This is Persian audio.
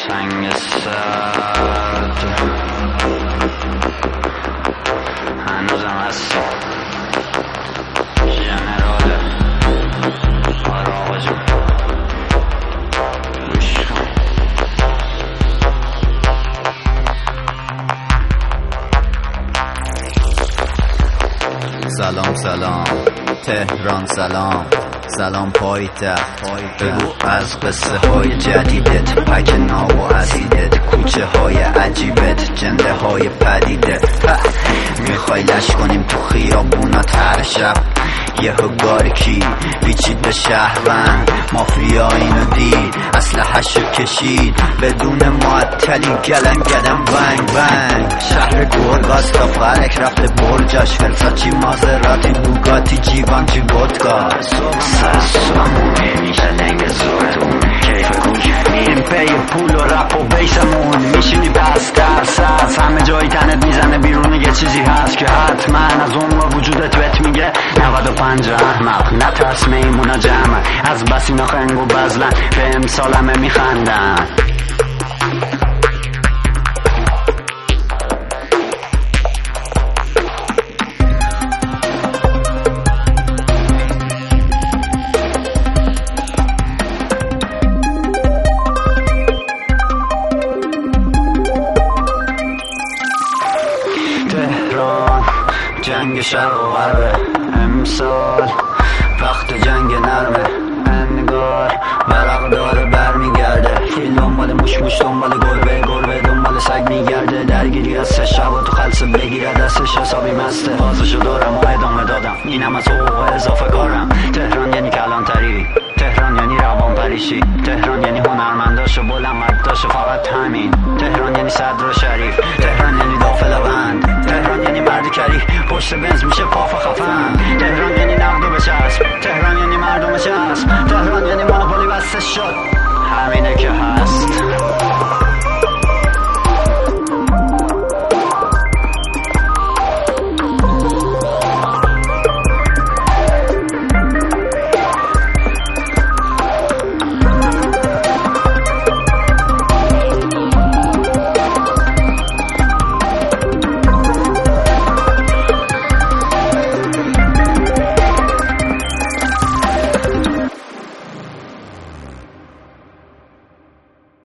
سنگ سرد هنوزم هستی ژنراله. آره آقا جون گوش کن. سلام سلام تهران، سلام سلام پایتخت. بگو از قصه های جدیدت، پک ناب و عزیدت، کوچه های عجیبت، جنده های پدیده. میخوای لش کنیم تو خیابونات هر شب، یه گارکی پیچید به شهروند، مافیا اینو دید اسلحه‌شو کشید بدون معطلی، گلن گلن بنگ بنگ. شهر گرگاست تا فلک رفته برجاش، فرساچی مازراتی بوگاتی جیوانچی ودکا. سسامونه میشه لنگ زورتون، کیف کوک میریم پی پول و رپ و بیسمون، میشینی بس درس از همه جایی تنت میزنه بیرون، یه چیزی هست که حتما از اون وجودت بهت میگه 95 احمق نترس میمونا جمع، از بس اینا خنگ و بزلن به امسال همه میخندن. تهران جنگ شرق و غربه، امسال وقت جنگ نرمه، انگار ورق داره برمیگرده، فیل دنبال موش موش دنبال گربه، گربه دنبال سگ میگرده، درگیری از 3 شب و تو خلصه بگیره دستش حسابی مسته، بازشو دارم و ادامه دادم اینم از حقوق اضافه کارم. تهران یعنی کلانتری، تهران یعنی روان پریشی، تهران یعنی هنرمنداش و بلندمداش، فقط همین. تهران یعنی صدر و شریف، تهران یعنی داخل بند، تهران یعنی مرد کری پشت بنز میشه پاف خفن، تهران یعنی نقد و بچسب، تهران یعنی مردم چسب، تهران یعنی مونوپولی بسته شد، همینه که هست.